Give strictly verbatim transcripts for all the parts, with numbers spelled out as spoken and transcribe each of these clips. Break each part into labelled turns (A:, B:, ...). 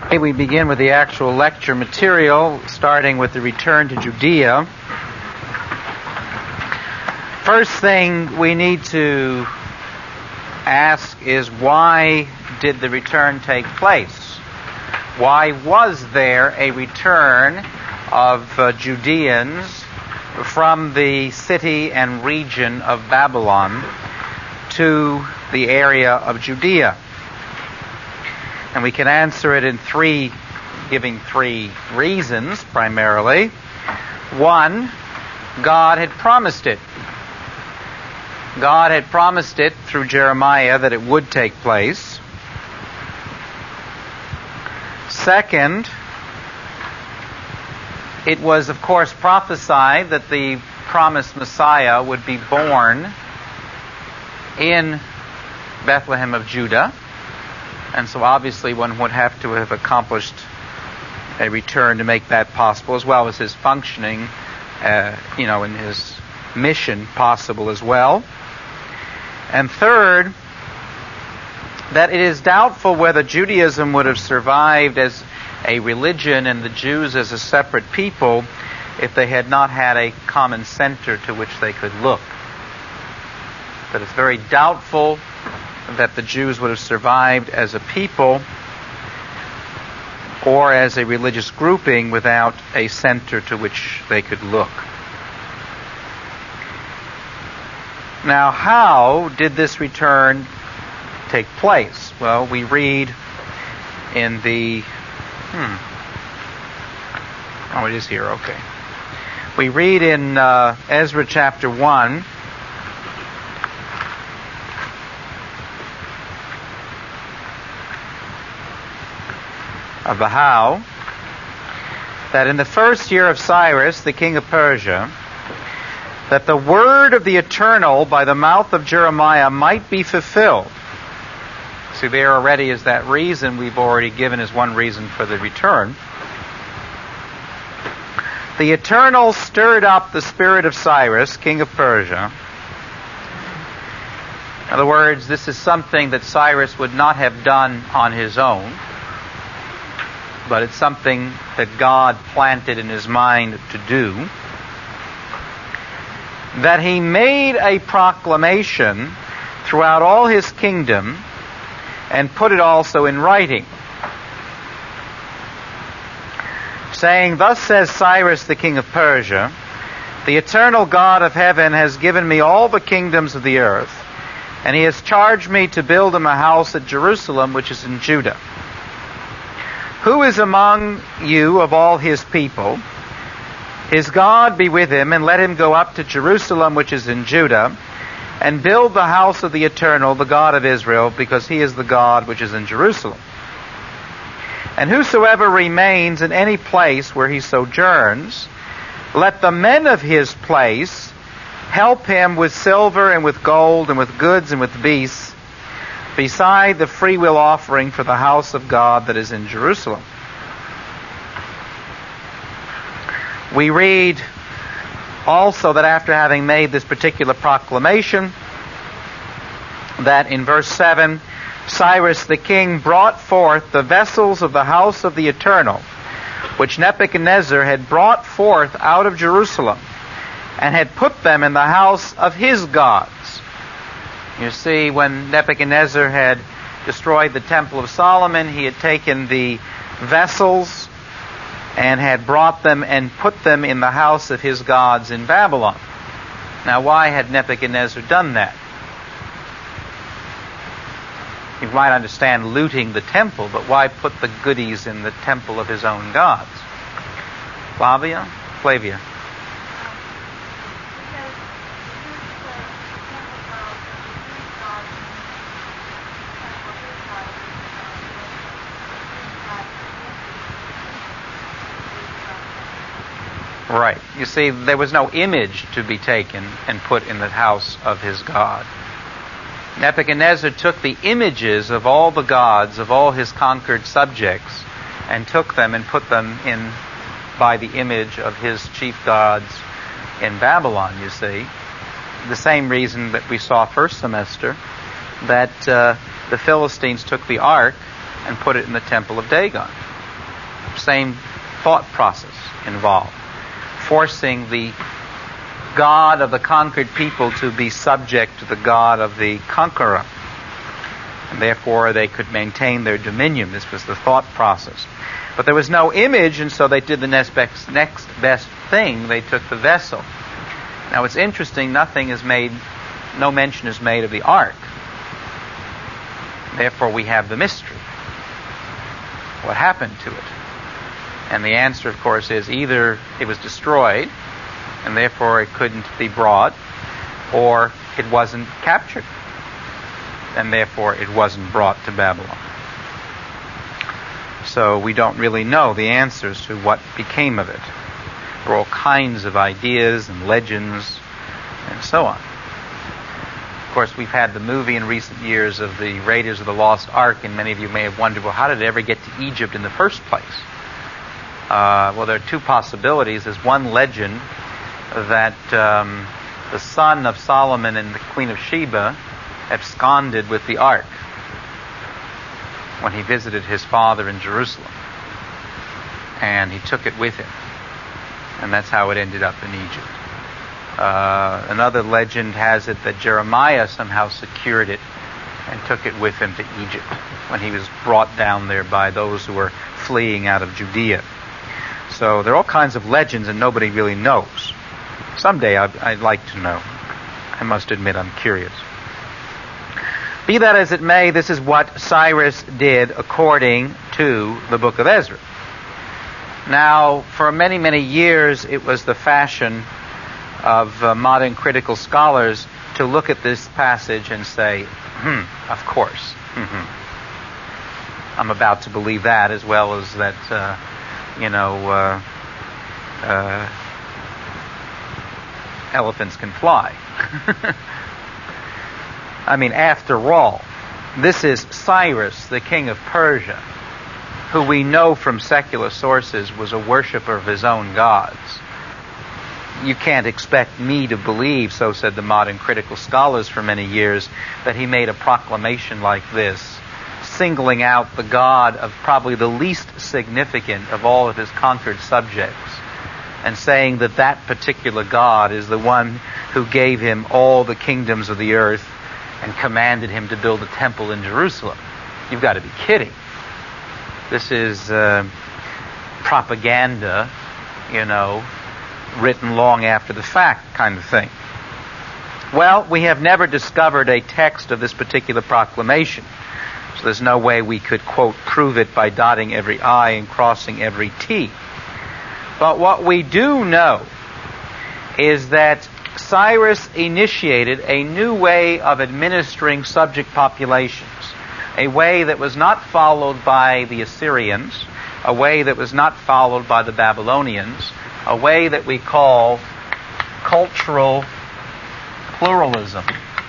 A: We begin with the actual lecture material, starting with the return to Judea. First thing we need to ask is, why did the return take place? Why was there a return of uh, Judeans from the city and region of Babylon to the area of Judea? And we can answer it in three, giving three reasons primarily. One, God had promised it. God had promised it through Jeremiah that it would take place. Second, it was, of course, prophesied that the promised Messiah would be born in Bethlehem of Judah. And so obviously one would have to have accomplished a return to make that possible, as well as his functioning, uh, you know, in his mission possible as well. And third, that it is doubtful whether Judaism would have survived as a religion and the Jews as a separate people if they had not had a common center to which they could look. That it's very doubtful that the Jews would have survived as a people or as a religious grouping without a center to which they could look. Now, how did this return take place? Well, we read in the... Hmm. Oh, it is here, okay. We read in uh, Ezra chapter one, of the how, that in the first year of Cyrus, the king of Persia, that the word of the Eternal by the mouth of Jeremiah might be fulfilled. See, there already is that reason we've already given as one reason for the return. The Eternal stirred up the spirit of Cyrus, king of Persia. In other words, this is something that Cyrus would not have done on his own, but it's something that God planted in his mind to do, that he made a proclamation throughout all his kingdom and put it also in writing, saying, "Thus says Cyrus the king of Persia, the eternal God of heaven has given me all the kingdoms of the earth, and he has charged me to build him a house at Jerusalem, which is in Judah. Who is among you of all his people? His God be with him, and let him go up to Jerusalem, which is in Judah, and build the house of the Eternal, the God of Israel, because he is the God which is in Jerusalem. And whosoever remains in any place where he sojourns, let the men of his place help him with silver and with gold and with goods and with beasts, beside the freewill offering for the house of God that is in Jerusalem." We read also that after having made this particular proclamation, that in verse seven, Cyrus the king brought forth the vessels of the house of the Eternal, which Nebuchadnezzar had brought forth out of Jerusalem, and had put them in the house of his gods. You see, when Nebuchadnezzar had destroyed the Temple of Solomon, he had taken the vessels and had brought them and put them in the house of his gods in Babylon. Now, why had Nebuchadnezzar done that? You might understand looting the temple, but why put the goodies in the temple of his own gods? Flavia? Flavia. Right. You see, there was no image to be taken and put in the house of his God. Nebuchadnezzar took the images of all the gods of all his conquered subjects and took them and put them in by the image of his chief gods in Babylon, you see. The same reason that we saw first semester, that uh, the Philistines took the ark and put it in the temple of Dagon. same thought process involved, forcing the God of the conquered people to be subject to the God of the conqueror. And therefore they could maintain their dominion. This was the thought process. But there was no image, and so they did the next best, next best thing. They took the vessel. Now it's interesting, nothing is made, no mention is made of the ark. Therefore we have the mystery. What happened to it? And the answer, of course, is either it was destroyed, and therefore it couldn't be brought, or it wasn't captured, and therefore it wasn't brought to Babylon. So we don't really know the answers to what became of it. There are all kinds of ideas and legends and so on. Of course, we've had the movie in recent years of the Raiders of the Lost Ark, and many of you may have wondered, well, how did it ever get to Egypt in the first place? Uh, well, there are two possibilities. There's one legend that um, the son of Solomon and the Queen of Sheba absconded with the ark when he visited his father in Jerusalem. And he took it with him. And that's how it ended up in Egypt. Uh, another legend has it that Jeremiah somehow secured it and took it with him to Egypt when he was brought down there by those who were fleeing out of Judea. So there are all kinds of legends and nobody really knows. Someday I'd, I'd like to know. I must admit I'm curious. Be that as it may, this is what Cyrus did according to the book of Ezra. Now, for many, many years, it was the fashion of uh, modern critical scholars to look at this passage and say, hmm, of course. Mm-hmm. I'm about to believe that, as well as that, uh, you know, uh, uh, elephants can fly. I mean, after all, this is Cyrus, the king of Persia, who we know from secular sources was a worshiper of his own gods. You can't expect me to believe, so said the modern critical scholars for many years, that he made a proclamation like this, singling out the God of probably the least significant of all of his conquered subjects, and saying that that particular God is the one who gave him all the kingdoms of the earth and commanded him to build a temple in Jerusalem. You've got to be kidding. This is uh, propaganda, you know, written long after the fact kind of thing. Well, we have never discovered a text of this particular proclamation, so there's no way we could, quote, prove it by dotting every I and crossing every T. But what we do know is that Cyrus initiated a new way of administering subject populations, a way that was not followed by the Assyrians, a way that was not followed by the Babylonians, a way that we call cultural pluralism.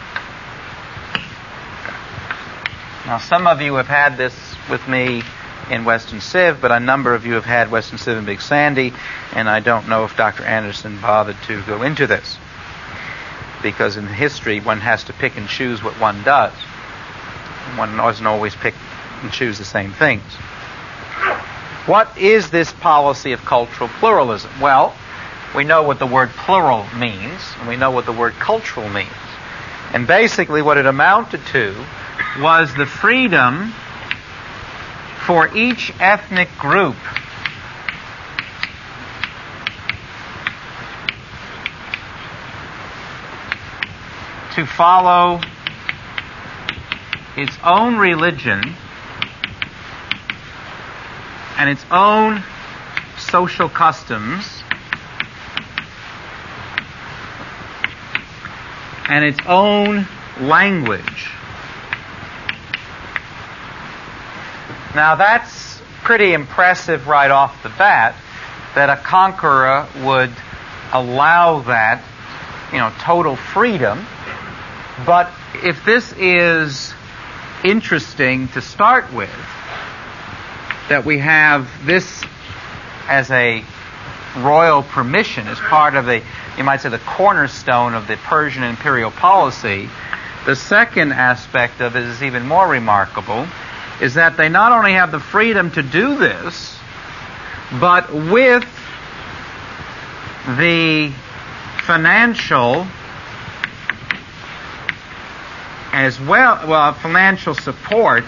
A: Now, some of you have had this with me in Western Civ, but a number of you have had Western Civ and Big Sandy, and I don't know if Doctor Anderson bothered to go into this, because in history one has to pick and choose what one does. One doesn't always pick and choose the same things. What is this policy of cultural pluralism? Well, we know what the word plural means, and we know what the word cultural means. And basically what it amounted to was the freedom for each ethnic group to follow its own religion and its own social customs and its own language. Now that's pretty impressive right off the bat, that a conqueror would allow that, you know, total freedom. But if this is interesting to start with, that we have this as a royal permission, as part of the, you might say, the cornerstone of the Persian imperial policy, the second aspect of it is even more remarkable, is that they not only have the freedom to do this, but with the financial as well, well, financial support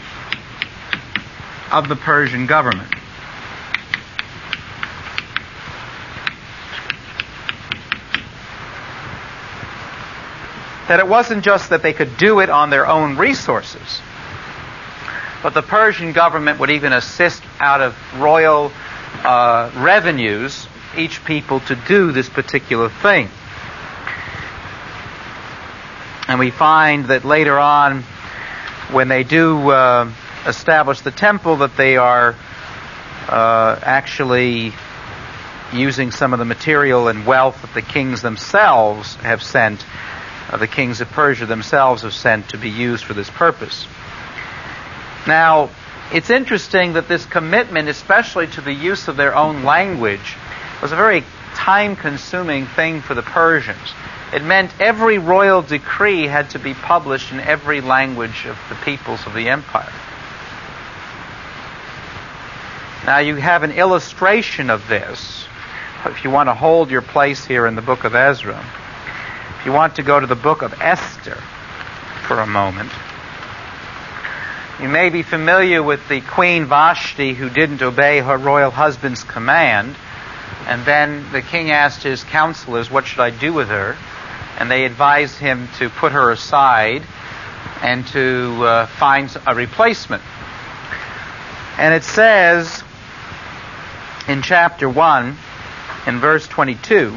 A: of the Persian government. That it wasn't just that they could do it on their own resources, but the Persian government would even assist out of royal uh, revenues each people to do this particular thing. And we find that later on, when they do uh, establish the temple, that they are uh, actually using some of the material and wealth that the kings themselves have sent, uh, the kings of Persia themselves have sent to be used for this purpose. Now, it's interesting that this commitment, especially to the use of their own language, was a very time-consuming thing for the Persians. It meant every royal decree had to be published in every language of the peoples of the empire. Now you have an illustration of this. If you want to hold your place here in the book of Ezra, if you want to go to the book of Esther for a moment, you may be familiar with the Queen Vashti who didn't obey her royal husband's command, and then the king asked his counselors, what should I do with her? And they advised him to put her aside and to uh, find a replacement. And it says in chapter one, in verse twenty-two,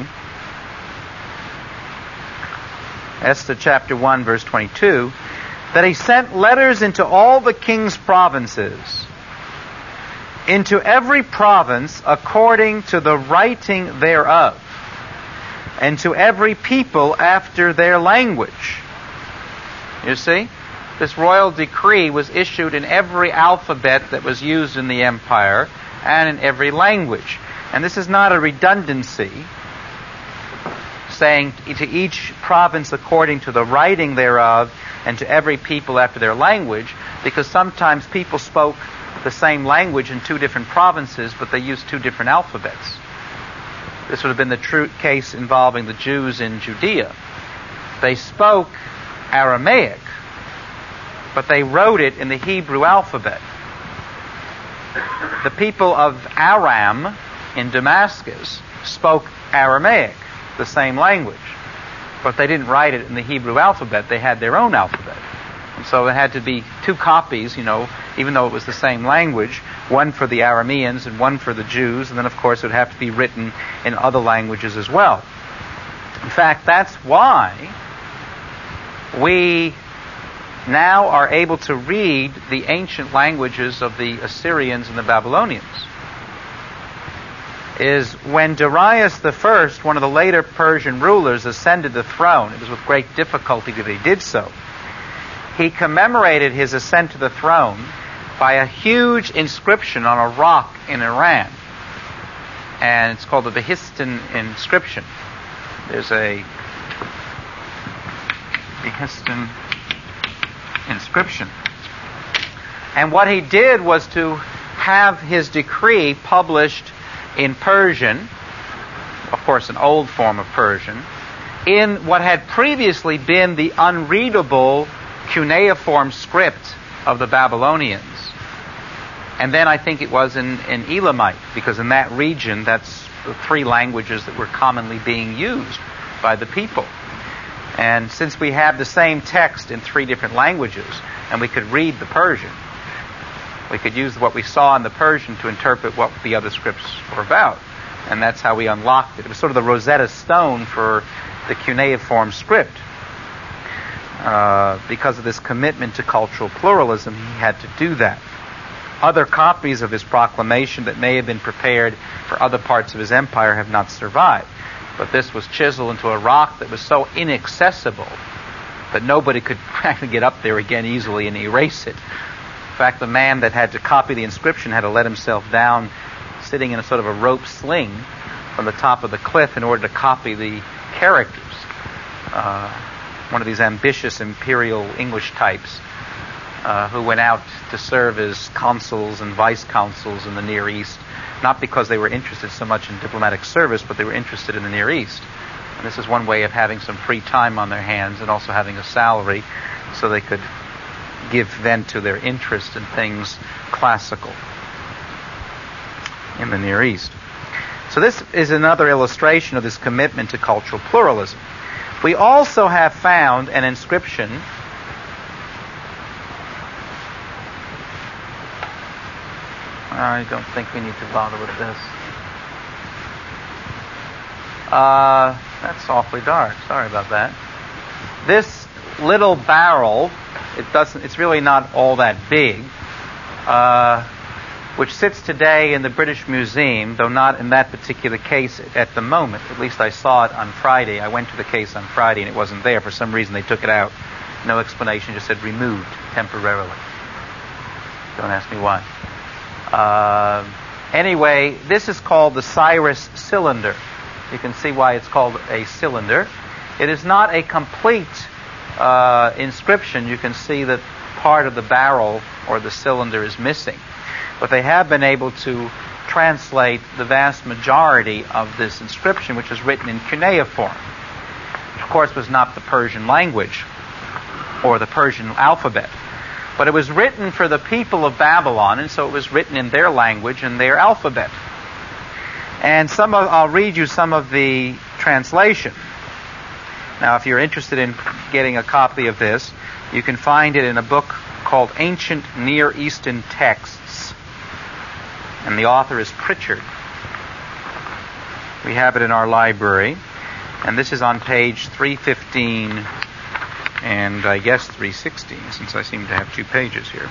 A: Esther chapter one, verse twenty-two, that he sent letters into all the king's provinces, into every province according to the writing thereof, and to every people after their language. You see? This royal decree was issued in every alphabet that was used in the empire and in every language. And this is not a redundancy, saying to each province according to the writing thereof and to every people after their language, because sometimes people spoke the same language in two different provinces, but they used two different alphabets. This would have been the true case involving the Jews in Judea. They spoke Aramaic, but they wrote it in the Hebrew alphabet. The people of Aram in Damascus spoke Aramaic, the same language, but they didn't write it in the Hebrew alphabet. They had their own alphabet. And so there had to be two copies, you know, even though it was the same language, one for the Arameans and one for the Jews, and then of course it would have to be written in other languages as well. In fact, that's why we now are able to read the ancient languages of the Assyrians and the Babylonians. Is when Darius the First, one of the later Persian rulers, ascended the throne, it was with great difficulty that he did so. He commemorated his ascent to the throne by a huge inscription on a rock in Iran. And it's called the Behistun inscription. There's a Behistun inscription. And what he did was to have his decree published in Persian, of course an old form of Persian, in what had previously been the unreadable cuneiform script of the Babylonians. And then I think it was in, in Elamite, because in that region that's the three languages that were commonly being used by the people. And since we have the same text in three different languages, and we could read the Persian, we could use what we saw in the Persian to interpret what the other scripts were about. And that's how we unlocked it. It was sort of the Rosetta Stone for the cuneiform script. Uh, because of this commitment to cultural pluralism, he had to do that. Other copies of his proclamation that may have been prepared for other parts of his empire have not survived. But this was chiseled into a rock that was so inaccessible that nobody could actually get up there again easily and erase it. In fact, the man that had to copy the inscription had to let himself down, sitting in a sort of a rope sling from the top of the cliff in order to copy the characters. Uh, one of these ambitious imperial English types. uh, who went out to serve as consuls and vice consuls in the Near East, not because they were interested so much in diplomatic service, but they were interested in the Near East. And this is one way of having some free time on their hands and also having a salary so they could give vent to their interest in things classical in the Near East. So this is another illustration of this commitment to cultural pluralism. We also have found an inscription I don't think we need to bother with this. Uh, that's awfully dark. Sorry about that. This little barrel, it doesn't. It's really not all that big, uh, which sits today in the British Museum, though not in that particular case at the moment. At least I saw it on Friday. I went to the case on Friday and it wasn't there. For some reason they took it out. No explanation, just said removed temporarily. Don't ask me why. Uh, anyway, this is called the Cyrus cylinder. You can see why it's called a cylinder. It is not a complete uh, inscription. You can see that part of the barrel or the cylinder is missing. But they have been able to translate the vast majority of this inscription, which is written in cuneiform, which of course was not the Persian language or the Persian alphabet. But it was written for the people of Babylon, and so it was written in their language and their alphabet. And some of, I'll read you some of the translation. Now, if you're interested in getting a copy of this, you can find it in a book called Ancient Near Eastern Texts. And the author is Pritchard. We have it in our library. And this is on page three fifteen and I guess three sixteen, since I seem to have two pages here.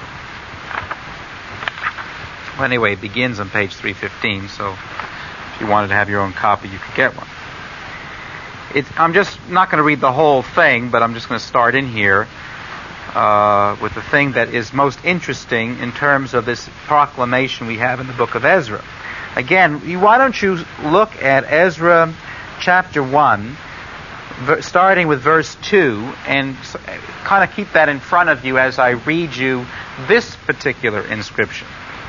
A: Well, anyway, it begins on page three fifteen, so if you wanted to have your own copy, you could get one. It, I'm just not going to read the whole thing, but I'm just going to start in here uh, with the thing that is most interesting in terms of this proclamation we have in the book of Ezra. Again, you, why don't you look at Ezra chapter one, starting with verse two, and kind of keep that in front of you as I read you this particular inscription.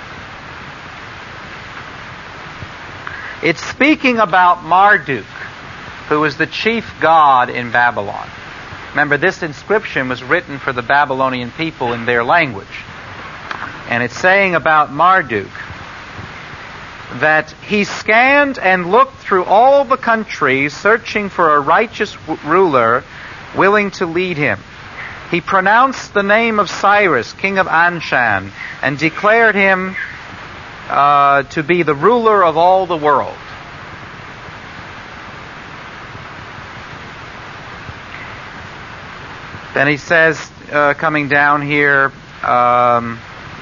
A: It's speaking about Marduk, who was the chief god in Babylon. Remember, this inscription was written for the Babylonian people in their language. And it's saying about Marduk that he scanned and looked through all the countries, searching for a righteous w- ruler willing to lead him. He pronounced the name of Cyrus, king of Anshan, and declared him uh, to be the ruler of all the world. Then he says, uh, coming down here, um,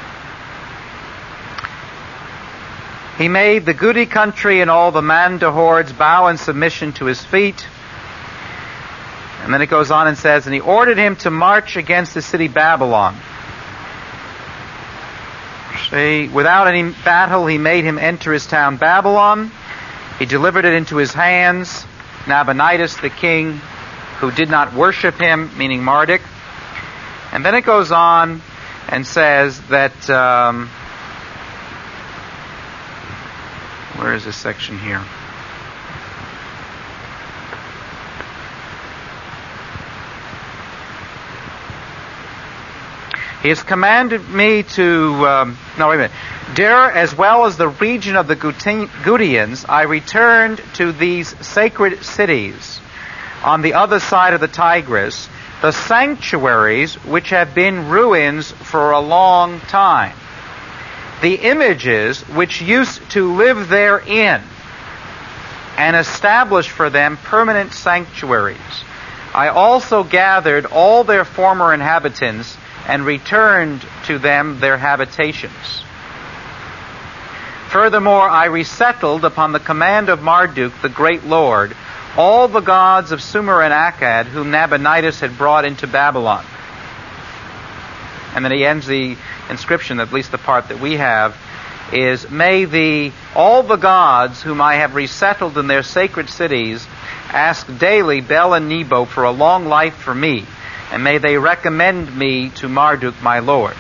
A: he made the Gudi country and all the Mandahords bow in submission to his feet. And then it goes on and says, and he ordered him to march against the city Babylon. See, without any battle, he made him enter his town Babylon. He delivered it into his hands. Nabonidus the king, who did not worship him, meaning Marduk. And then it goes on and says that, um, where is this section here? He has commanded me to, um, no, wait a minute. Dar, as well as the region of the Gudians, I returned to these sacred cities on the other side of the Tigris, the sanctuaries which have been ruins for a long time, the images which used to live therein, and established for them permanent sanctuaries. I also gathered all their former inhabitants and returned to them their habitations. Furthermore, I resettled upon the command of Marduk, the great Lord, all the gods of Sumer and Akkad whom Nabonidus had brought into Babylon. And then he ends the inscription, at least the part that we have, is, may the all the gods whom I have resettled in their sacred cities ask daily Bel and Nebo for a long life for me, and may they recommend me to Marduk my lord.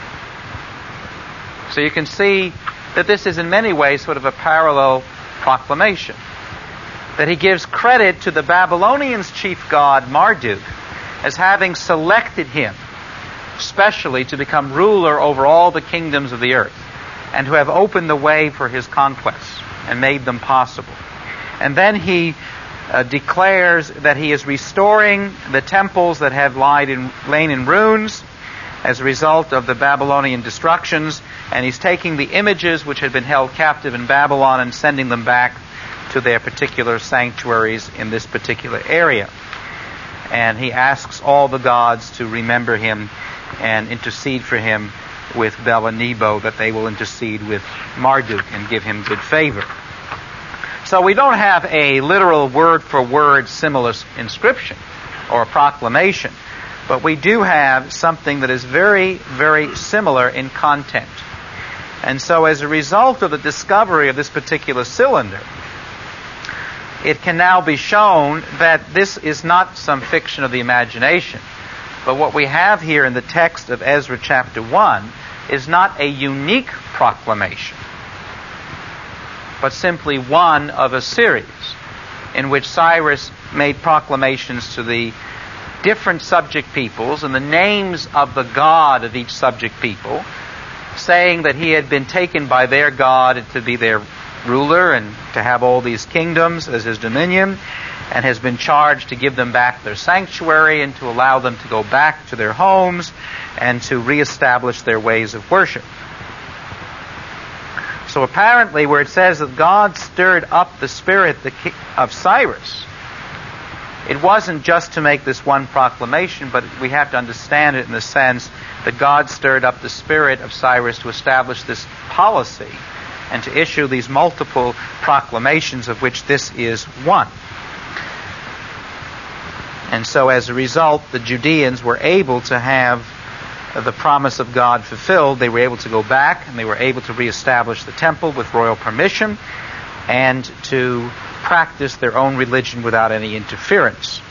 A: So you can see that this is in many ways sort of a parallel proclamation. That he gives credit to the Babylonians' chief god Marduk as having selected him specially to become ruler over all the kingdoms of the earth, and to have opened the way for his conquests and made them possible. And then he uh, declares that he is restoring the temples that have lied in, lain in ruins as a result of the Babylonian destructions, and he's taking the images which had been held captive in Babylon and sending them back to their particular sanctuaries in this particular area. And he asks all the gods to remember him and intercede for him with Bel and Nebo, that they will intercede with Marduk and give him good favor. So we don't have a literal word-for-word similar inscription or proclamation, but we do have something that is very, very similar in content. And so as a result of the discovery of this particular cylinder, it can now be shown that this is not some fiction of the imagination. But what we have here in the text of Ezra chapter one is not a unique proclamation, but simply one of a series in which Cyrus made proclamations to the different subject peoples and the names of the god of each subject people, saying that he had been taken by their god to be their ruler and to have all these kingdoms as his dominion, and has been charged to give them back their sanctuary and to allow them to go back to their homes and to reestablish their ways of worship. So apparently where it says that God stirred up the spirit of Cyrus, it wasn't just to make this one proclamation, but we have to understand it in the sense that God stirred up the spirit of Cyrus to establish this policy and to issue these multiple proclamations, of which this is one. And so as a result, the Judeans were able to have the promise of God fulfilled. They were able to go back and they were able to reestablish the temple with royal permission and to practice their own religion without any interference.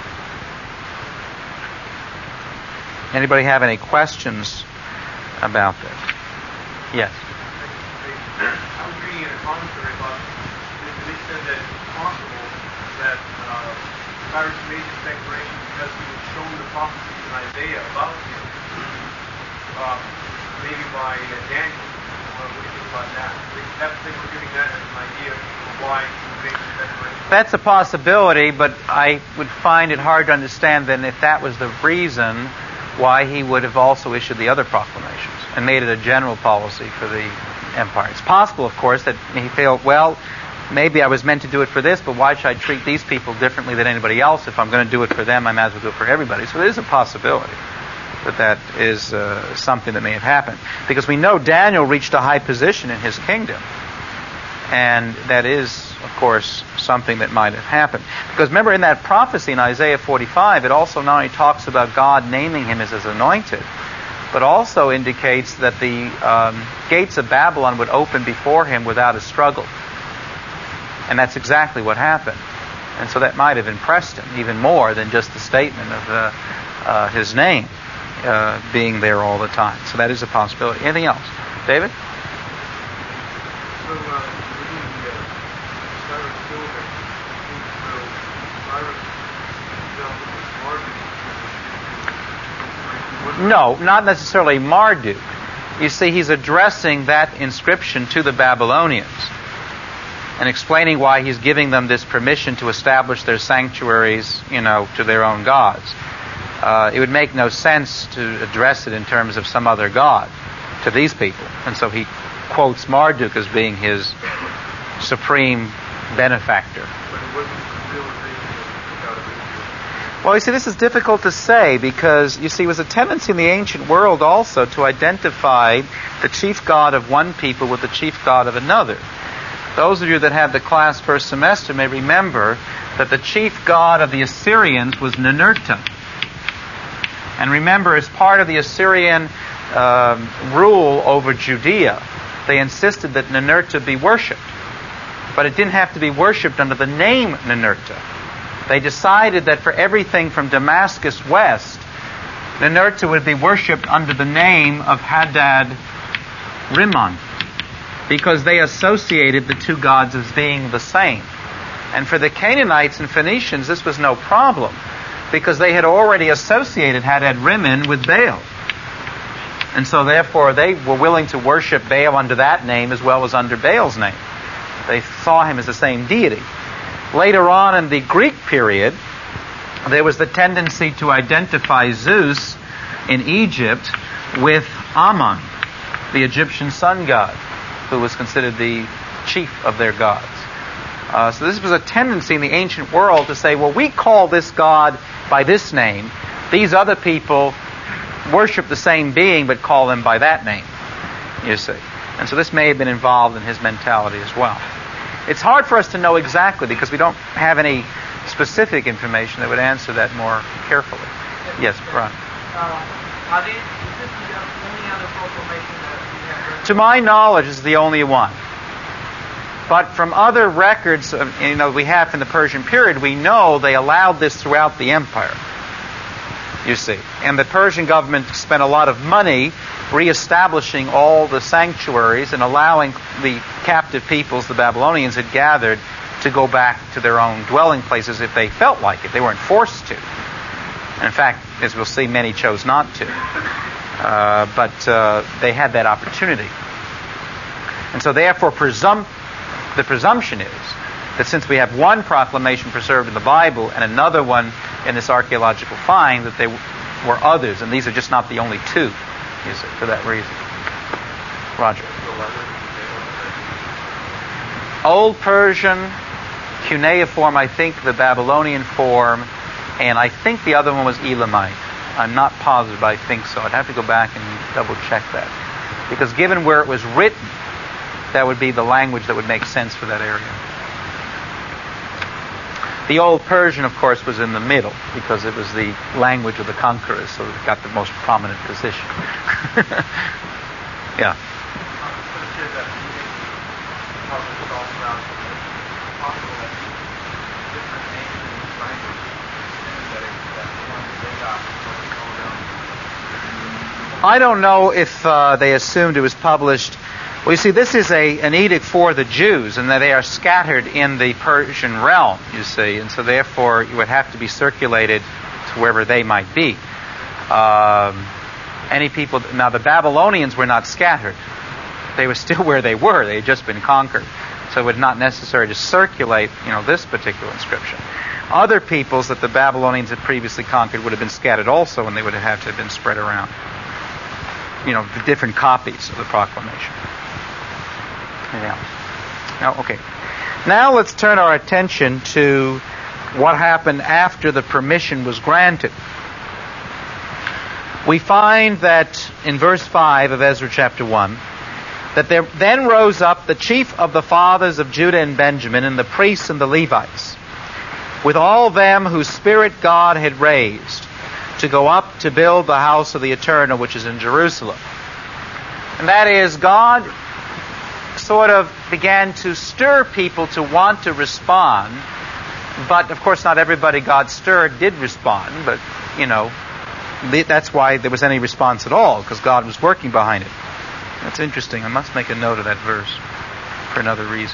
A: Anybody have any questions about this? Yes.
B: I was reading in a commentary about it. They said that it's possible that uh, Cyrus made this declaration because he was shown the prophecies in Isaiah about him, uh, maybe by uh, Daniel. What do you think about that? They, that they were giving that as an idea of why he made this declaration.
A: That's a possibility, but I would find it hard to understand then if that was the reason why he would have also issued the other proclamations and made it a general policy for the empire. It's possible, of course, that he felt, well, maybe I was meant to do it for this, but why should I treat these people differently than anybody else? If I'm going to do it for them, I might as well do it for everybody. So there is a possibility that that is uh, something that may have happened. Because we know Daniel reached a high position in his kingdom. And that is, of course, something that might have happened. Because remember, in that prophecy in Isaiah forty-five, it also not only talks about God naming him as his anointed, but also indicates that the um, gates of Babylon would open before him without a struggle. And that's exactly what happened. And so that might have impressed him even more than just the statement of uh, uh, his name uh, being there all the time. So that is a possibility. Anything else? David?
B: So, uh, the, uh, Cyrus Silver, so Cyrus himself was Marduk.
A: No, not necessarily Marduk. You see, he's addressing that inscription to the Babylonians and explaining why he's giving them this permission to establish their sanctuaries, you know, to their own gods. Uh, it would make no sense to address it in terms of some other god to these people. And so he quotes Marduk as being his supreme benefactor.
B: But it wasn't the realization of God of Israel.
A: Well, you see, this is difficult to say because, you see, it was a tendency in the ancient world also to identify the chief god of one people with the chief god of another. Those of you that had the class first semester may remember that the chief god of the Assyrians was Ninurta. And remember, as part of the Assyrian um, rule over Judea, they insisted that Ninurta be worshipped. But it didn't have to be worshipped under the name Ninurta. they decided that for everything from Damascus west, Ninurta would be worshipped under the name of Hadad Rimmon, because they associated the two gods as being the same. And for the Canaanites and Phoenicians, this was no problem, because they had already associated Hadad Rimmon with Baal. And so therefore they were willing to worship Baal under that name as well as under Baal's name. They saw him as the same deity. Later on in the Greek period, there was the tendency to identify Zeus in Egypt with Ammon, the Egyptian sun god, who was considered the chief of their gods. Uh, so this was a tendency in the ancient world to say, well, we call this god by this name. These other people worship the same being but call them by that name, you see. And so this may have been involved in his mentality as well. It's hard for us to know exactly because we don't have any specific information that would answer that more carefully. Yes, Ron.
C: Uh, are these, is this the only other proclamation that you have heard?
A: To my knowledge, is the only one. But from other records, of, you know, we have in the Persian period, we know they allowed this throughout the empire. You see, and the Persian government spent a lot of money reestablishing all the sanctuaries and allowing the captive peoples the Babylonians had gathered to go back to their own dwelling places if they felt like it. They weren't forced to. And in fact, as we'll see, many chose not to. Uh, but uh, they had that opportunity. And so therefore, presum- the presumption is that since we have one proclamation preserved in the Bible and another one in this archaeological find, that there were others, and these are just not the only two, you see, for that reason. Roger. Old Persian, cuneiform, I think the Babylonian form, and I think the other one was Elamite. I'm not positive, but I think so. I'd have to go back and double check that. Because given where it was written, that would be the language that would make sense for that area. The Old Persian, of course, was in the middle because it was the language of the conquerors, so it got the most prominent position. Yeah. I don't know if uh, they assumed it was published. Well, you see, this is a an edict for the Jews, and that they are scattered in the Persian realm, you see, and so therefore it would have to be circulated to wherever they might be. Um, any people, now the Babylonians were not scattered. They were still where they were. They had just been conquered. So it was not necessary to circulate, you know, this particular inscription. Other peoples that the Babylonians had previously conquered would have been scattered also, and they would have had to have been spread around. You know, the different copies of the proclamation. Yeah. Now, okay. Now let's turn our attention to what happened after the permission was granted. We find that in verse five of Ezra chapter one, that there then rose up the chief of the fathers of Judah and Benjamin, and the priests and the Levites, with all them whose spirit God had raised, to go up to build the house of the Eternal, which is in Jerusalem. And that is, God sort of began to stir people to want to respond, but of course not everybody God stirred did respond, but, you know, that's why there was any response at all, because God was working behind it. That's interesting. I must make a note of that verse for another reason.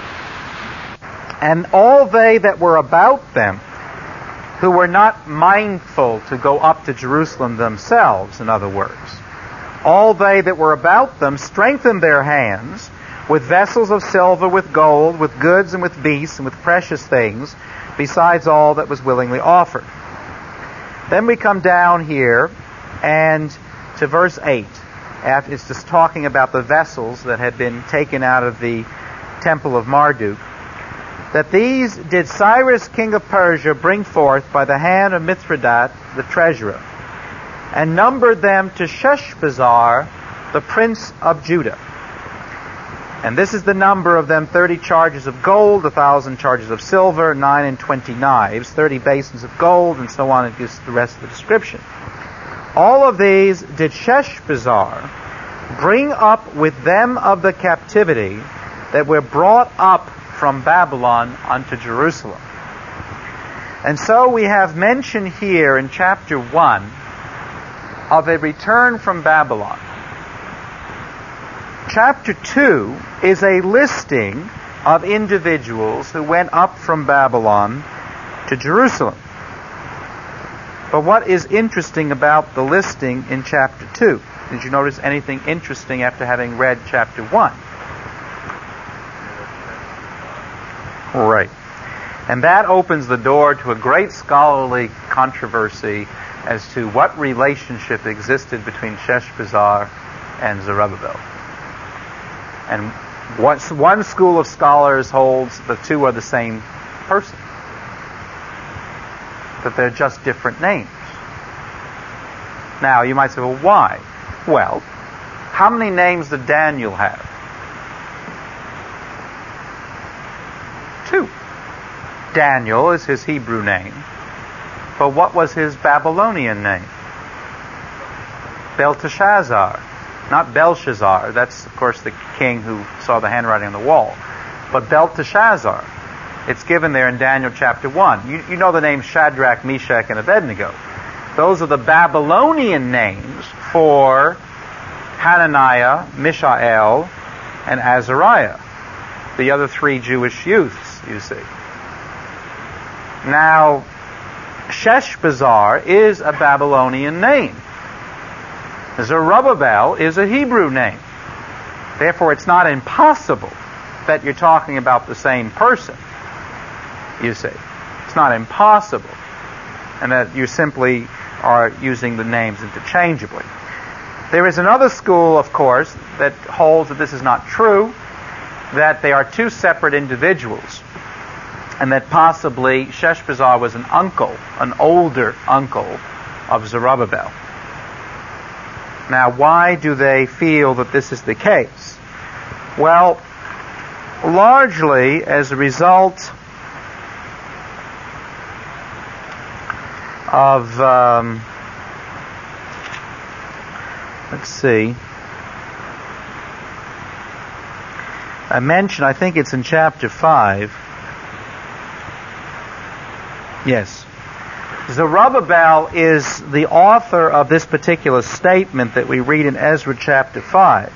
A: And all they that were about them, who were not mindful to go up to Jerusalem themselves, in other words, all they that were about them strengthened their hands with vessels of silver, with gold, with goods, and with beasts, and with precious things, besides all that was willingly offered. Then we come down here and to verse eight. After, it's just talking about the vessels that had been taken out of the temple of Marduk. That these did Cyrus king of Persia bring forth by the hand of Mithridat the treasurer, and numbered them to Sheshbazzar the prince of Judah. And this is the number of them: thirty charges of gold, a thousand charges of silver, nine and twenty knives, thirty basins of gold, and so on. It gives the rest of the description. All of these did Sheshbazzar bring up with them of the captivity that were brought up from Babylon unto Jerusalem. And so we have mention here in chapter one of a return from Babylon. Chapter two is a listing of individuals who went up from Babylon to Jerusalem. But what is interesting about the listing in chapter two? Did you notice anything interesting after having read chapter one? Right. And that opens the door to a great scholarly controversy as to what relationship existed between Sheshbazzar and Zerubbabel. And one school of scholars holds the two are the same person, that they're just different names. Now, you might say, well, why? Well, how many names did Daniel have? Two. Daniel is his Hebrew name. But what was his Babylonian name? Belteshazzar. Not Belshazzar. That's, of course, the king who saw the handwriting on the wall. But Belteshazzar. It's given there in Daniel chapter one. You, you know the names Shadrach, Meshach, and Abednego. Those are the Babylonian names for Hananiah, Mishael, and Azariah. The other three Jewish youths, you see. Now, Sheshbazzar is a Babylonian name. Zerubbabel is a Hebrew name. Therefore, it's not impossible that you're talking about the same person, you see. It's not impossible. And that you simply are using the names interchangeably. There is another school, of course, that holds that this is not true, that they are two separate individuals, and that possibly Sheshbazzar was an uncle, an older uncle of Zerubbabel. Now, why do they feel that this is the case? Well, largely as a result of, um, let's see, I mentioned, I think it's in chapter five. Yes. Zerubbabel is the author of this particular statement that we read in Ezra chapter five.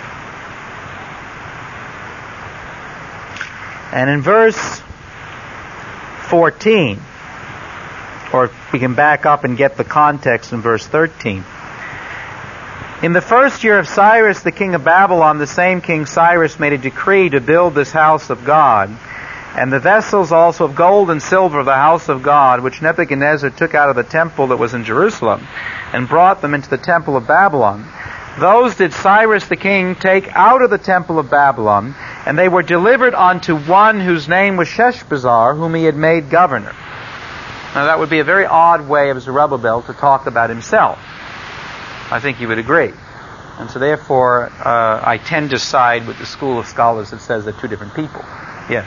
A: And in verse fourteen, or we can back up and get the context in verse thirteen. In the first year of Cyrus, the king of Babylon, the same King Cyrus made a decree to build this house of God, and the vessels also of gold and silver of the house of God, which Nebuchadnezzar took out of the temple that was in Jerusalem, and brought them into the temple of Babylon. Those did Cyrus the king take out of the temple of Babylon, and they were delivered unto one whose name was Sheshbazzar, whom he had made governor. Now that would be a very odd way of Zerubbabel to talk about himself. I think you would agree. And so therefore, uh, I tend to side with the school of scholars that says they're two different people. Yes?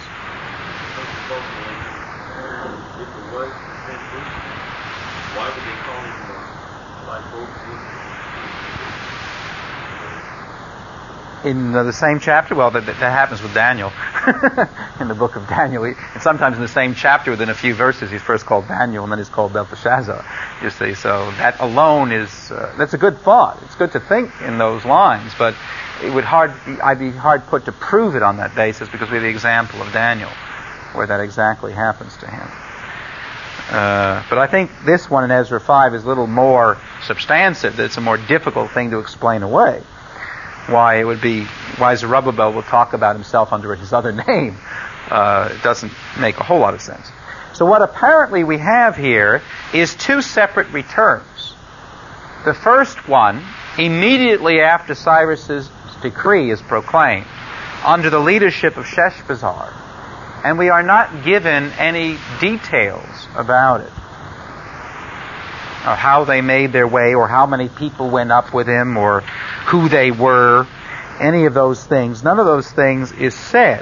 A: In uh, the same chapter? Well, that, that happens with Daniel. In the book of Daniel. He, and sometimes in the same chapter, within a few verses, he's first called Daniel and then he's called Belteshazzar. You see, so that alone is, uh, that's a good thought. It's good to think in those lines, but it would hard, I'd be hard put to prove it on that basis because we have the example of Daniel, where that exactly happens to him. Uh, but I think this one in Ezra five is a little more substantive. It's a more difficult thing to explain away. Why it would be, why Zerubbabel will talk about himself under his other name. Uh, it doesn't make a whole lot of sense. So what apparently we have here is two separate returns. The first one, immediately after Cyrus's decree is proclaimed, under the leadership of Sheshbazzar, and we are not given any details about it. Or how they made their way, or how many people went up with him, or who they were, any of those things. None of those things is said.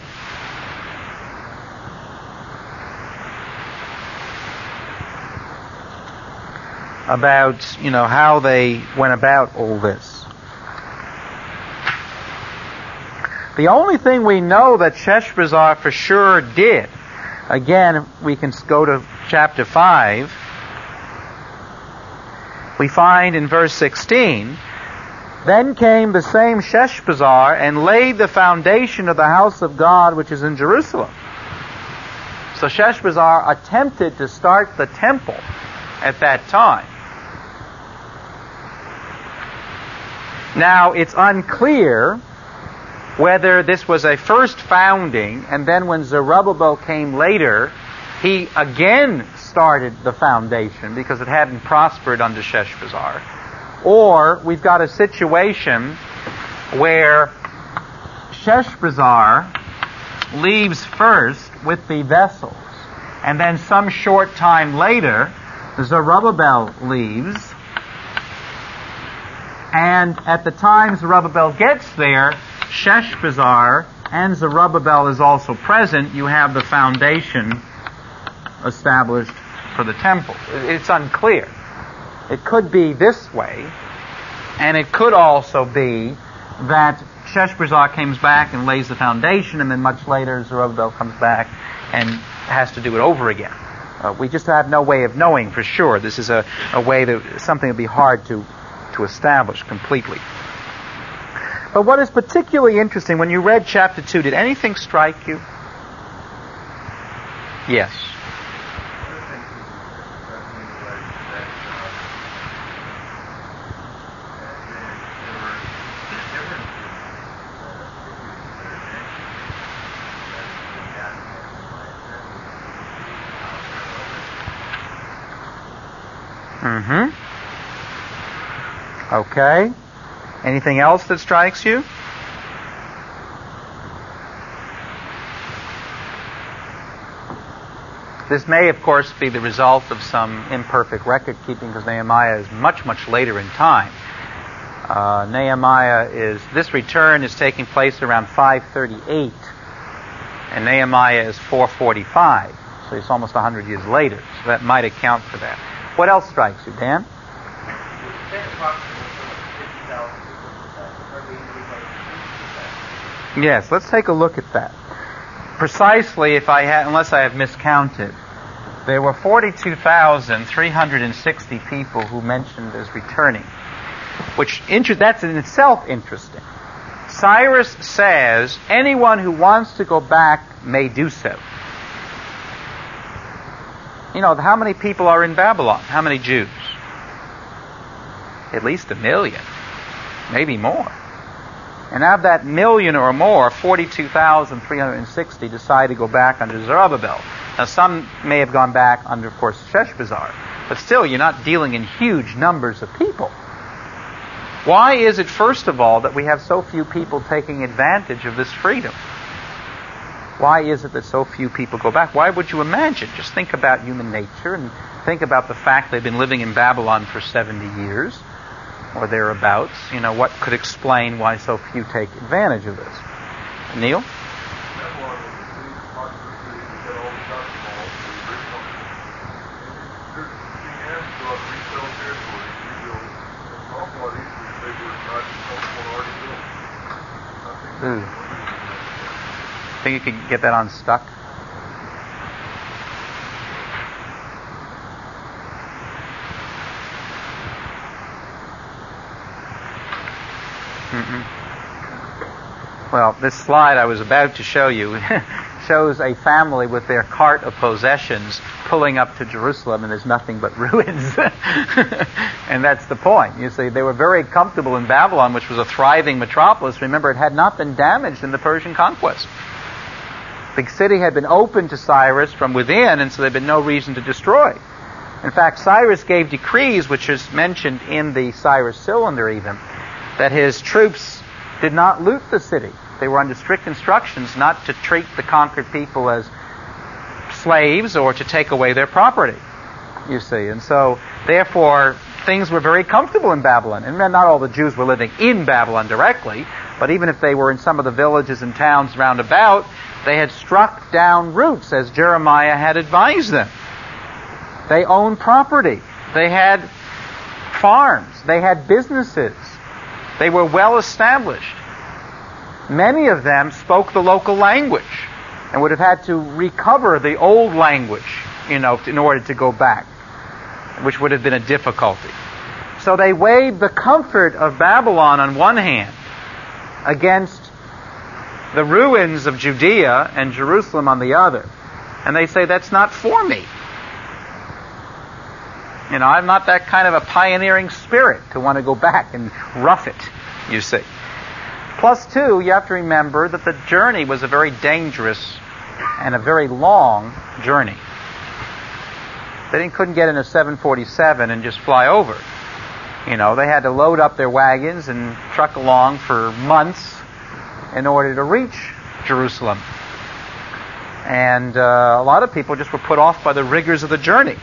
A: About, you know, how they went about all this. The only thing we know that Sheshbazzar for sure did Again, we can go to chapter five. We find in verse sixteen, "Then came the same Sheshbazzar and laid the foundation of the house of God which is in Jerusalem." So Sheshbazzar attempted to start the temple at that time. Now, it's unclear whether this was a first founding, and then when Zerubbabel came later, he again started the foundation because it hadn't prospered under Sheshbazzar. Or we've got a situation where Sheshbazzar leaves first with the vessels, and then some short time later, Zerubbabel leaves, and at the time Zerubbabel gets there, Sheshbazzar and Zerubbabel is also present. You have the foundation established for the temple. It's unclear. It could be this way, and it could also be that Sheshbazzar comes back and lays the foundation, and then much later Zerubbabel comes back and has to do it over again. Uh, we just have no way of knowing for sure. This is a, a way that something would be hard to, to establish completely. But what is particularly interesting, when you read chapter two, did anything strike you? Yes. Mm-hmm. Okay. Anything else that strikes you? This may, of course, be the result of some imperfect record keeping, because Nehemiah is much, much later in time. Uh, Nehemiah is, this return is taking place around five thirty-eight, and Nehemiah is four forty-five, so it's almost one hundred years later. So that might account for that. What else strikes you, Dan? Yes, let's take a look at that. Precisely, if I had, unless I have miscounted, there were forty-two thousand three hundred sixty people who mentioned as returning, which inter- that's in itself interesting. Cyrus says anyone who wants to go back may do so. You know, how many people are in Babylon? How many Jews? At least a million, maybe more. And of that million or more, forty-two thousand three hundred sixty decide to go back under Zerubbabel. Now, some may have gone back under, of course, Sheshbazzar, but still, you're not dealing in huge numbers of people. Why is it, first of all, that we have so few people taking advantage of this freedom? Why is it that so few people go back? Why would you imagine? Just think about human nature and think about the fact they've been living in Babylon for seventy years or thereabouts. You know, what could explain why so few take advantage of this? Neil? Ooh. Think you could get that unstuck? Mm-mm. Well, this slide I was about to show you shows a family with their cart of possessions pulling up to Jerusalem, and there's nothing but ruins. And that's the point. You see, they were very comfortable in Babylon, which was a thriving metropolis. Remember, it had not been damaged in the Persian conquest. The city had been opened to Cyrus from within, and so there had been no reason to destroy. In fact, Cyrus gave decrees, which is mentioned in the Cyrus Cylinder even, that his troops did not loot the city. They were under strict instructions not to treat the conquered people as slaves or to take away their property, you see. And so, therefore, things were very comfortable in Babylon. And not all the Jews were living in Babylon directly, but even if they were in some of the villages and towns round about, they had struck down roots, as Jeremiah had advised them. They owned property. They had farms. They had businesses. They were well established. Many of them spoke the local language. and would have had to recover the old language, you know, in order to go back, which would have been a difficulty. So they weighed the comfort of Babylon on one hand against the ruins of Judea and Jerusalem on the other. And they say, that's not for me. You know, I'm not that kind of a pioneering spirit to want to go back and rough it, you see. Plus, too, you have to remember that the journey was a very dangerous and a very long journey. They didn't, couldn't get in a seven forty-seven and just fly over. You know, they had to load up their wagons and truck along for months in order to reach Jerusalem. And uh, a lot of people just were put off by the rigors of the journey.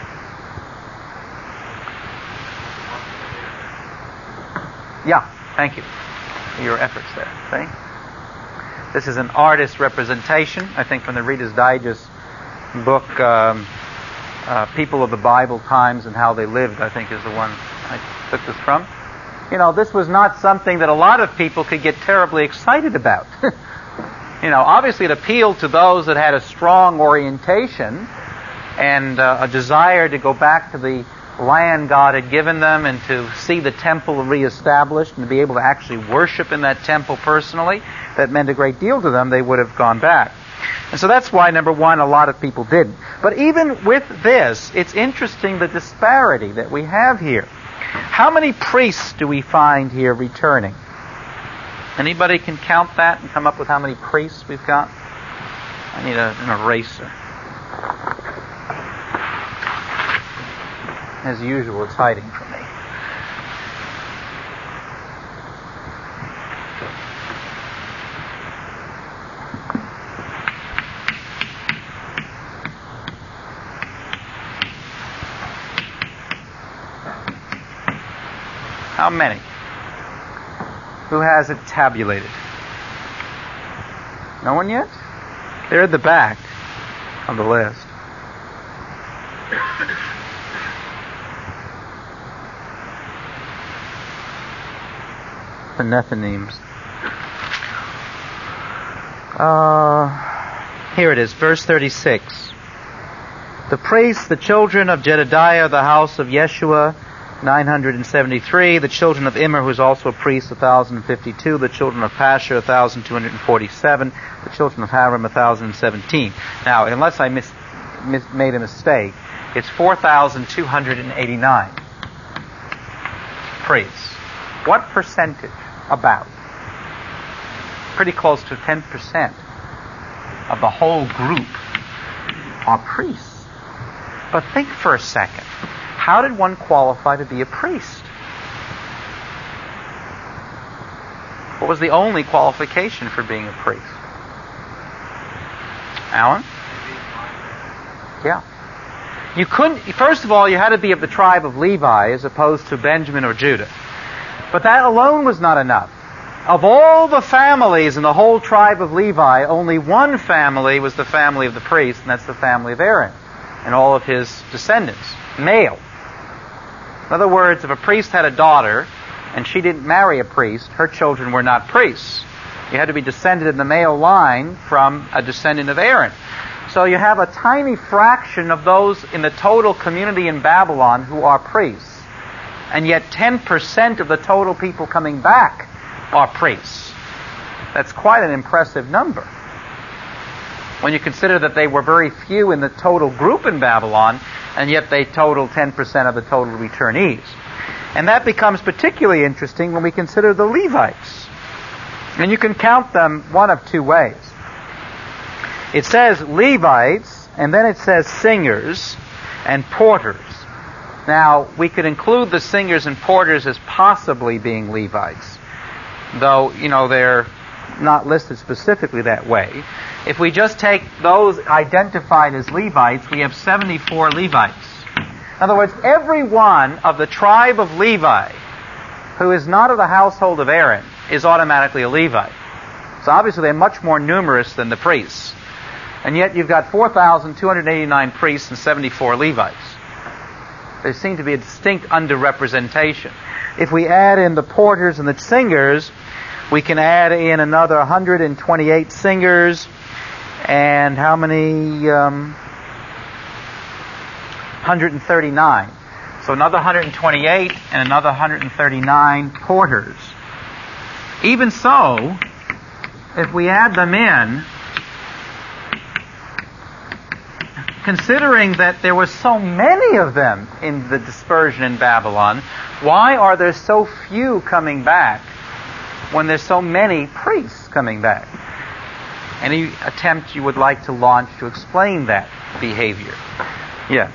A: Yeah, thank you for your efforts there. See? This is an artist representation, I think, from the Reader's Digest book, um, uh, People of the Bible Times and How They Lived, I think is the one I took this from. You know, this was not something that a lot of people could get terribly excited about. You know, obviously it appealed to those that had a strong orientation and uh, a desire to go back to the land God had given them and to see the temple reestablished and to be able to actually worship in that temple personally. That meant a great deal to them. They would have gone back. And so that's why, number one, a lot of people didn't. But even with this, it's interesting the disparity that we have here. How many priests do we find here returning? Anybody can count that and come up with how many priests we've got? I need a, an eraser. As usual, it's hiding from me. How many? Who has it tabulated? No one yet? They're at the back of the list. The Nethinims. Uh, here it is, verse thirty-six. The priests, the children of Jedediah, the house of Yeshua, nine hundred seventy-three. The children of Immer, who is also a priest, one thousand fifty-two. The children of Pashur, one thousand two hundred forty-seven. The children of Haram, one thousand seventeen. Now, unless I mis- mis- made a mistake, it's four thousand two hundred eighty-nine priests. What percentage? About. Pretty close to ten percent of the whole group are priests. But think for a second. How did one qualify to be a priest? What was the only qualification for being a priest? Alan? Yeah. You couldn't, first of all, you had to be of the tribe of Levi as opposed to Benjamin or Judah. But that alone was not enough. Of all the families in the whole tribe of Levi, only one family was the family of the priest, and that's the family of Aaron and all of his descendants, male. In other words, if a priest had a daughter and she didn't marry a priest, her children were not priests. You had to be descended in the male line from a descendant of Aaron. So you have a tiny fraction of those in the total community in Babylon who are priests. And yet ten percent of the total people coming back are priests. That's quite an impressive number. When you consider that they were very few in the total group in Babylon, and yet they total ten percent of the total returnees. And that becomes particularly interesting when we consider the Levites. And you can count them one of two ways. It says Levites, and then it says singers and porters. Now, we could include the singers and porters as possibly being Levites, though, you know, they're not listed specifically that way. If we just take those identified as Levites, we have seventy-four Levites. In other words, every one of the tribe of Levi who is not of the household of Aaron is automatically a Levite. So obviously they're much more numerous than the priests. And yet you've got four thousand two hundred eighty-nine priests and seventy-four Levites. There seems to be a distinct underrepresentation. If we add in the porters and the singers, we can add in another one hundred twenty-eight singers and how many? Um, one hundred thirty-nine. So another one hundred twenty-eight and another one hundred thirty-nine porters. Even so, if we add them in, considering that there were so many of them in the dispersion in Babylon, why are there so few coming back when there's so many priests coming back? Any attempt you would like to launch to explain that behavior? Yes.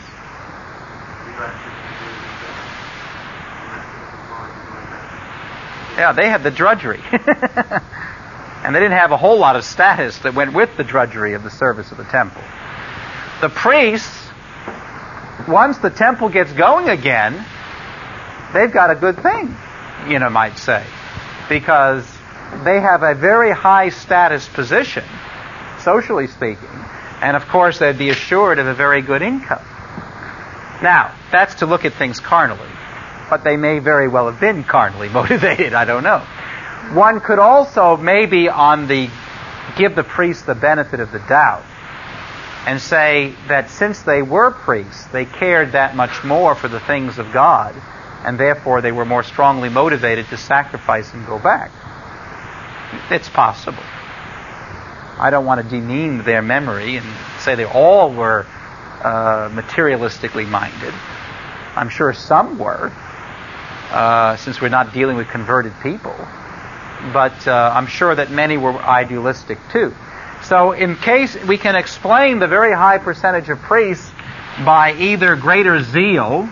A: Yeah, they had the drudgery. And they didn't have a whole lot of status that went with the drudgery of the service of the temple. The priests, once the temple gets going again, they've got a good thing, you know, might say, because they have a very high status position, socially speaking, and of course they'd be assured of a very good income. Now, that's to look at things carnally, but they may very well have been carnally motivated, I don't know. One could also maybe on the give the priests the benefit of the doubt and say that since they were priests, they cared that much more for the things of God, and therefore they were more strongly motivated to sacrifice and go back. It's possible. I don't want to demean their memory and say they all were uh, materialistically minded. I'm sure some were, uh, since we're not dealing with converted people. But uh, I'm sure that many were idealistic too. So in case we can explain the very high percentage of priests by either greater zeal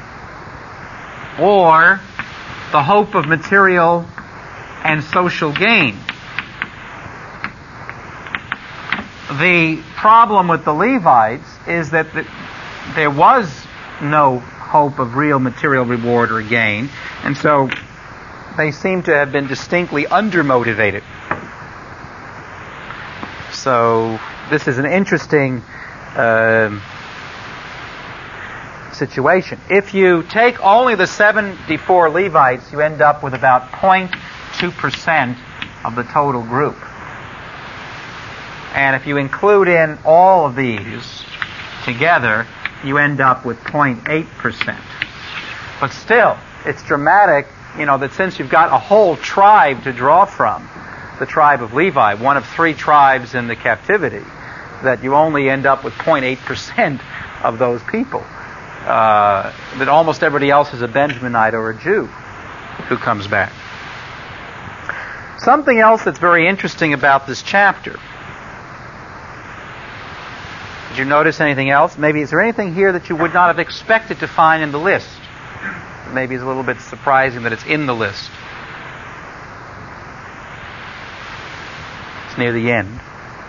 A: or the hope of material and social gain. The problem with the Levites is that the, there was no hope of real material reward or gain, and so they seem to have been distinctly undermotivated. So this is an interesting uh, situation. If you take only the seventy-four Levites, you end up with about zero point two percent of the total group. And if you include in all of these together, you end up with zero point eight percent. But still, it's dramatic, you know, that since you've got a whole tribe to draw from, the tribe of Levi, one of three tribes in the captivity, that you only end up with zero point eight percent of those people. Uh, that almost everybody else is a Benjaminite or a Jew who comes back. Something else that's very interesting about this chapter. Did you notice anything else? Maybe is there anything here that you would not have expected to find in the list? Maybe it's a little bit surprising that it's in the list. It's near the end.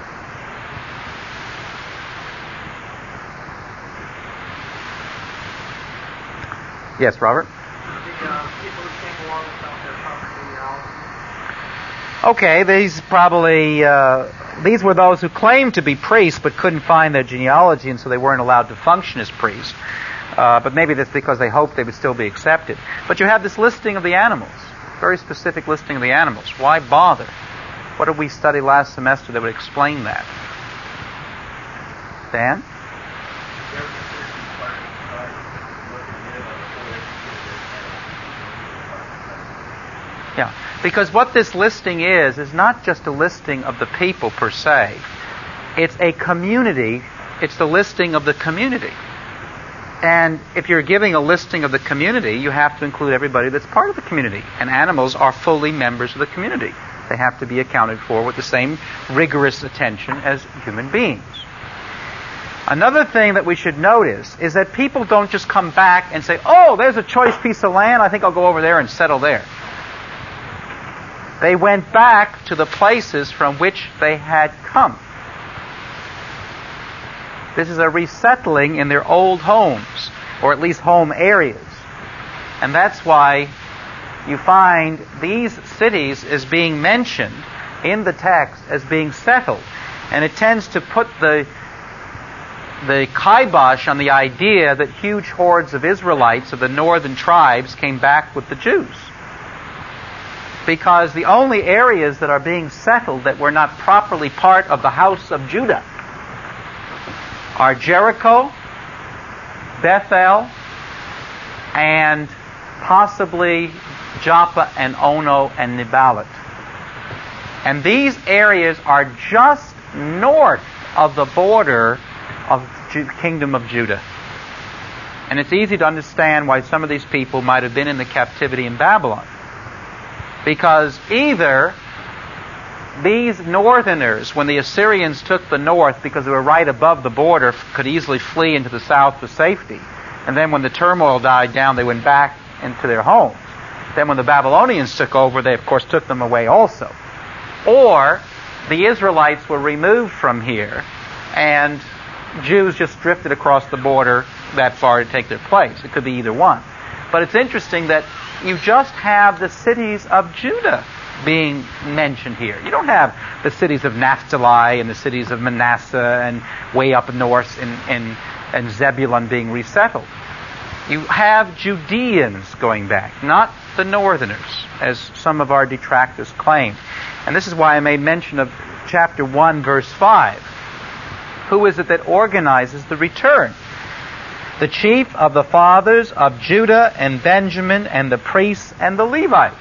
A: Yes, Robert?
C: The uh, people who came along without their proper genealogy.
A: Okay, these probably, uh, these were those who claimed to be priests but couldn't find their genealogy, and so they weren't allowed to function as priests. Uh, but maybe that's because they hoped they would still be accepted. But you have this listing of the animals, very specific listing of the animals. Why bother? What did we study last semester that would explain that? Dan? Yeah, because what this listing is, is not just a listing of the people per se. It's a community. It's the listing of the community. And if you're giving a listing of the community, you have to include everybody that's part of the community. And animals are fully members of the community. They have to be accounted for with the same rigorous attention as human beings. Another thing that we should notice is that people don't just come back and say, oh, there's a choice piece of land, I think I'll go over there and settle there. They went back to the places from which they had come. This is a resettling in their old homes, or at least home areas. And that's why you find these cities as being mentioned in the text as being settled. And it tends to put the the kibosh on the idea that huge hordes of Israelites of the northern tribes came back with the Jews. Because the only areas that are being settled that were not properly part of the house of Judah are Jericho, Bethel, and possibly Joppa and Ono and Nebalat. And these areas are just north of the border of the kingdom of Judah. And it's easy to understand why some of these people might have been in the captivity in Babylon. Because either these northerners, when the Assyrians took the north because they were right above the border, could easily flee into the south for safety. And then when the turmoil died down, they went back into their homes. Then when the Babylonians took over, they of course took them away also. Or the Israelites were removed from here, and Jews just drifted across the border that far to take their place. It could be either one. But it's interesting that you just have the cities of Judah being mentioned here. You don't have the cities of Naphtali and the cities of Manasseh and way up north in, in, in Zebulun being resettled. You have Judeans going back, not the northerners, as some of our detractors claim. And this is why I made mention of chapter one, verse five. Who is it that organizes the return? The chief of the fathers of Judah and Benjamin and the priests and the Levites.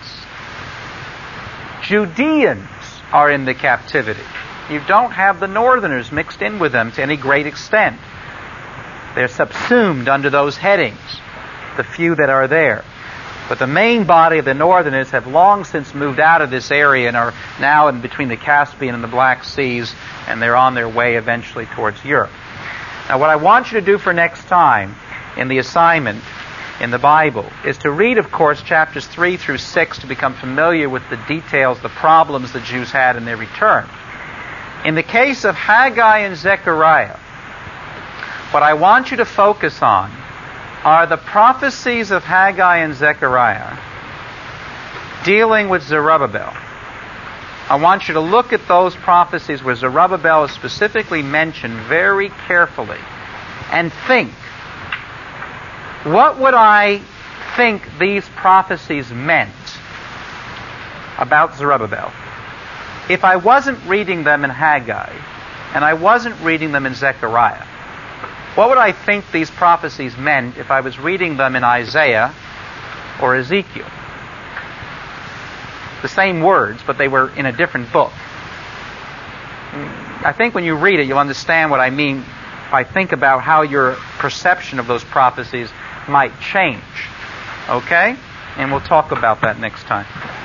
A: Judeans are in the captivity. You don't have the northerners mixed in with them to any great extent. They're subsumed under those headings, the few that are there. But the main body of the northerners have long since moved out of this area and are now in between the Caspian and the Black Seas, and they're on their way eventually towards Europe. Now, what I want you to do for next time in the assignment in the Bible is to read, of course, chapters three through six to become familiar with the details, the problems the Jews had in their return. In the case of Haggai and Zechariah, what I want you to focus on are the prophecies of Haggai and Zechariah dealing with Zerubbabel. I want you to look at those prophecies where Zerubbabel is specifically mentioned very carefully and think, what would I think these prophecies meant about Zerubbabel if I wasn't reading them in Haggai and I wasn't reading them in Zechariah? What would I think these prophecies meant if I was reading them in Isaiah or Ezekiel? The same words, but they were in a different book. I think when you read it, you'll understand what I mean if I think about how your perception of those prophecies might change. Okay? And we'll talk about that next time.